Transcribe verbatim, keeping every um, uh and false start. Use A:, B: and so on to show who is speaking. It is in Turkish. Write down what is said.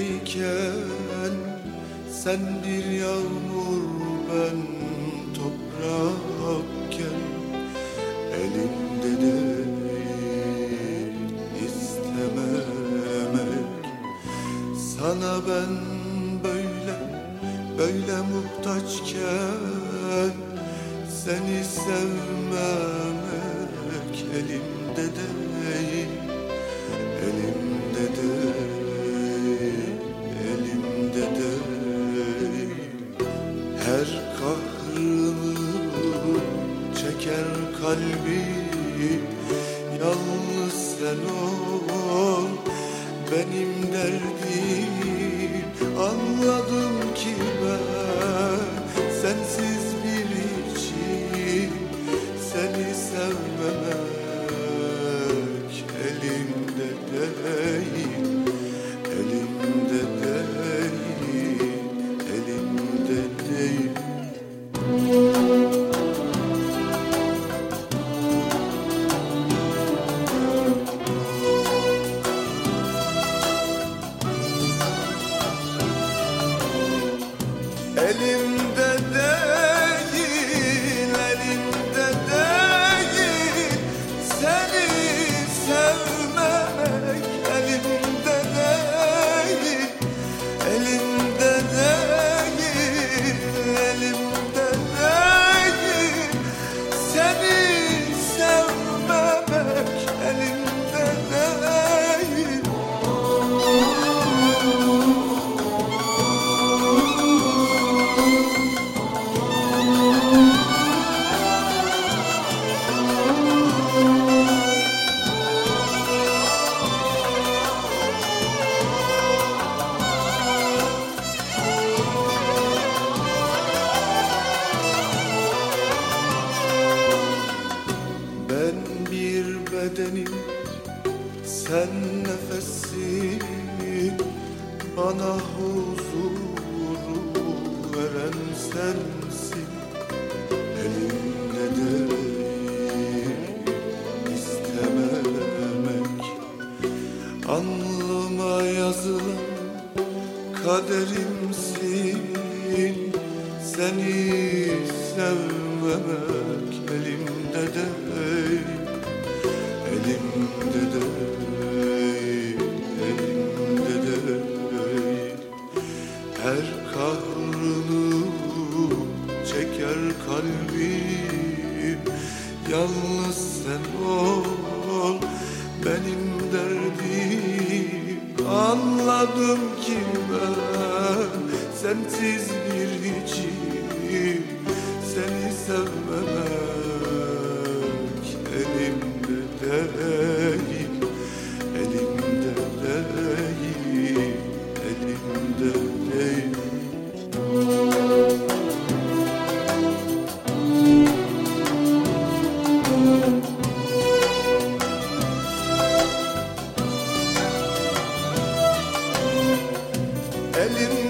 A: içindeyken sen bir yağmur, ben toprakken, elimde değil istememek. Sana ben böyle böyle muhtaçken seni sevmemek elimde değil, elimde değil, elimde değil. Her kahrını çeker kalbim, yalnız sen ol benim derdim. Anladım ki ben sensiz bir hiçim, seni sevmemek elimde değil, elimde değil, elimde değil. Elimde değil, elimde değil, seni sevmemek elimde değil, elimde değil, elimde değil, seni sevmemek elimde değil. Ben bir bedenim, sen nefessin, bana huzuru veren sensin. Elimde değil istememek, alnıma yazılan kaderimsin. Seni sevmemek elimde değil, elimde değil, elimde değil. Her kahrını çeker kalbim, yalnız sen ol benim derdim. Anladım ki ben sensiz bir hiçim, seni sevmemek elimde değil, elimde değil, elimde değil. Elim